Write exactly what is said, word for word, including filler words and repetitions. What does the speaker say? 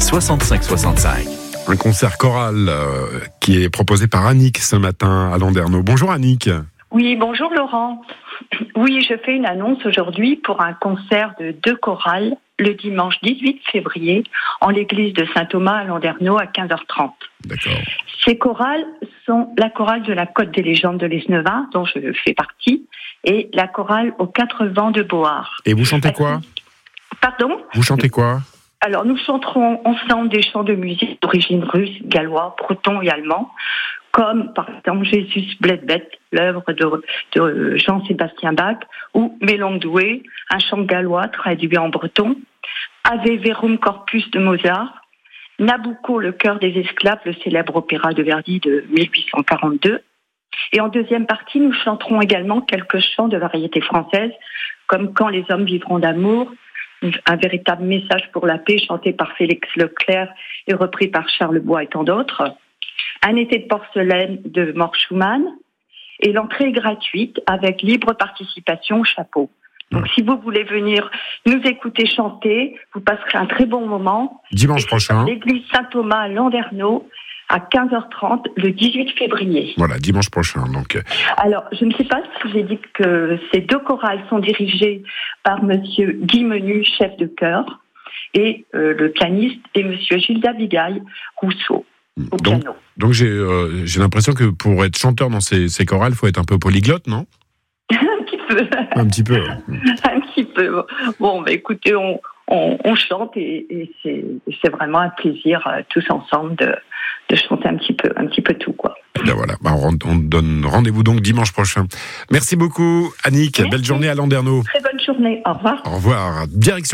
soixante-cinq soixante-cinq. Un concert choral euh, qui est proposé par Annick ce matin à Landerneau. Bonjour Annick. Oui, bonjour Laurent. Oui, je fais une annonce aujourd'hui pour un concert de deux chorales le dimanche dix-huit février en l'église de Saint-Thomas à Landerneau à quinze heures trente. D'accord. Ces chorales sont la chorale de la Côte des Légendes de l'Esnevin, dont je fais partie, et la chorale aux Quatre Vents de Beauhardt. Et vous chantez quoi ? Pardon ? Vous chantez quoi ? Alors, nous chanterons ensemble des chants de musique d'origine russe, gallois, breton et allemand, comme par exemple Jésus Bledbeth, l'œuvre de, de Jean-Sébastien Bach, ou Mélange-Doué, un chant gallois traduit en breton, Ave Verum Corpus de Mozart, Nabucco, le cœur des esclaves, le célèbre opéra de Verdi de mille huit cent quarante-deux. Et en deuxième partie, nous chanterons également quelques chants de variété française, comme Quand les hommes vivront d'amour, un véritable message pour la paix chanté par Félix Leclerc et repris par Charles Bois et tant d'autres. Un été de porcelaine de Mort Schumann. Et l'entrée est gratuite avec libre participation au chapeau. Donc si vous voulez venir nous écouter chanter, vous passerez un très bon moment. Dimanche prochain. L'église Saint-Thomas à Landerneau à quinze heures trente le dix-huit février. Voilà, dimanche prochain. Donc. Alors, je ne sais pas si j'ai dit que ces deux chorales sont dirigées par monsieur Guy Menu, chef de chœur, et euh, le pianiste est monsieur Gilda Bigaille Rousseau au donc, piano. Donc j'ai, euh, j'ai l'impression que pour être chanteur dans ces, ces chorales, il faut être un peu polyglotte, non ? Un petit peu. Un petit peu. Un petit peu. Bon, bah, écoutez, on, on, on chante et, et c'est, c'est vraiment un plaisir euh, tous ensemble de, de chanter un petit peu, un petit peu tout, quoi. Ben voilà, ben on, on donne rendez-vous donc dimanche prochain. Merci beaucoup, Annick. Merci. Belle journée à Landerneau. Très bonne journée. Au revoir. Au revoir. Direction